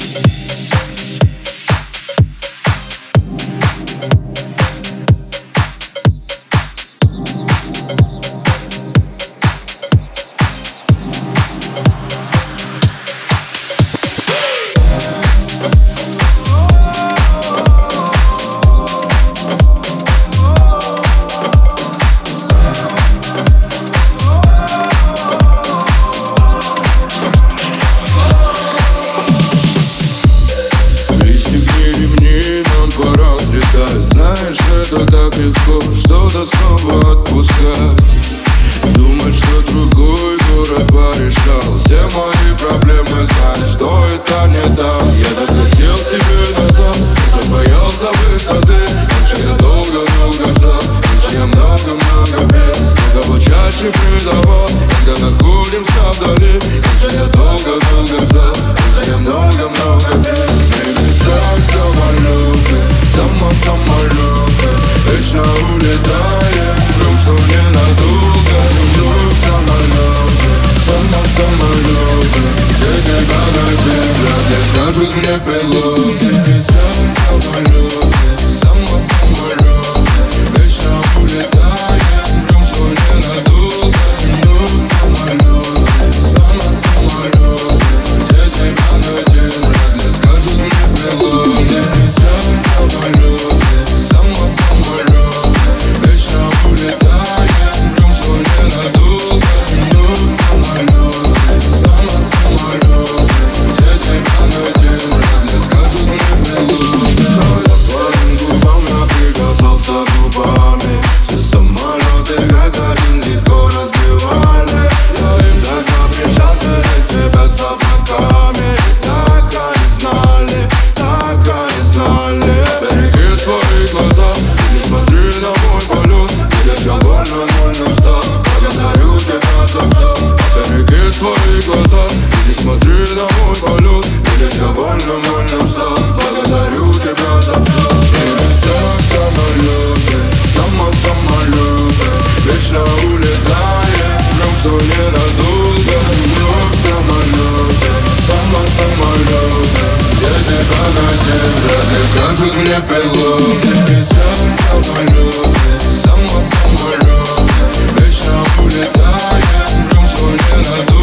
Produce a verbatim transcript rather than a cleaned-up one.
Это так легко что-то снова отпускать. Думать, что другой город порешал все мои проблемы, знать, что это не так. Я так хотел тебе назад, так боялся высоты. Раньше я долго-долго ждал, раньше я много-много пел, но кого чаще предавал, когда находимся вдали. Раньше я долго-долго ждал, раньше я много-много пел. Небеса в самолеты, само-самолеты, вечно улетаем, вдруг что ненадолго. Люблю самолеты, само-самолеты, где тебя найти, вряд ли скажут мне пилоты. Небеса в самолеты, само-самолеты, вечно улетаем, вдруг что ненадолго. Люблю самолеты, само-самолеты, где тебя найти, вряд ли скажут мне пилоты. Небеса в самолеты, само-самолеты, вечно улетаем, вдруг что ненадолго. Люблю самолеты, само-самолеты, где тебя найти, вряд ли скажут мне пилоты. Но я к твоим губам я прикасался губами, все самолеты как один легко разбивали. Я им так запрещал терять себя с облаками. Так они знали, так они знали. Береги свои глаза, не смотри на мой полет. Видишь, я вольно-вольно встал, благодарю тебя за все. Береги свои глаза, не смотри на мой полет. Видишь, я вольно-вольно встал, благодарю тебя за все. Небеса в самолеты, само-самолеты, вечно улетаем, вдруг что ненадолго. Вновь самолеты, само-самолеты, где тебя найти, вряд ли скажут мне пилоты. Небеса в самолеты, само-самолеты, вечно улетаем, вдруг что ненадолго.